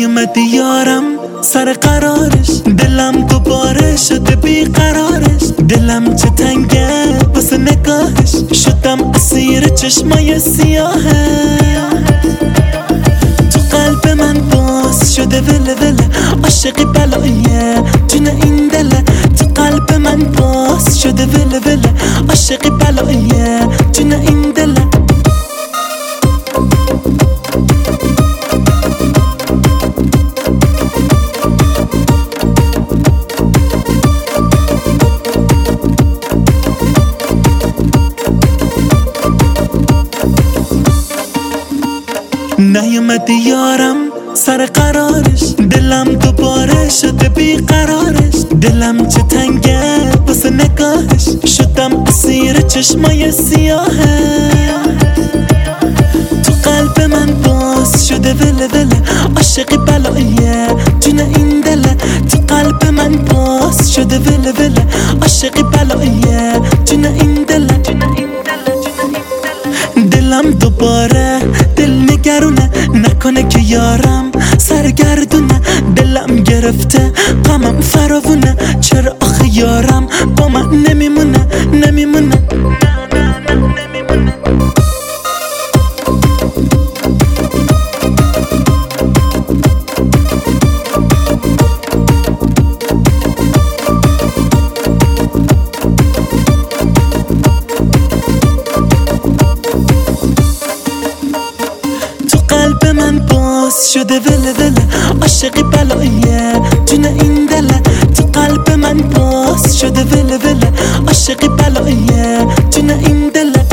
نیومدی یارم سر قرارش، دلم دوباره شده بیقرارش. دلم چه تنگه واسه نگاهش، شدم اسیر چشمای سیاهه. تو قلب من باز شده وله وله، عاشقی بلاییه جون این دله. تو قلب من باز شده وله وله، عاشقی بلاییه جون این دله. نیومدی یارم سر قرارش، دلم دوباره شده بیقرارش. دلم چه تنگه واسه نگاهش، شدم اسیر چشمای سیاهه. تو قلب من باز شده وله وله، عاشقی بلاییه جون این دله. تو قلب من باز شده وله وله، عاشقی بلاییه جون این دله. دلم دوباره دل نگرونه، نکنه که یارم سرگردونه. دلم گرفته غمم فراوونه، چرا آخه یارم با من نمیمونه نمیمونه. قلب من باز شده وله وله، عاشقی بلاییه جون این دله. تو قلب من باز شده وله وله، عاشقی بلاییه جون این دله.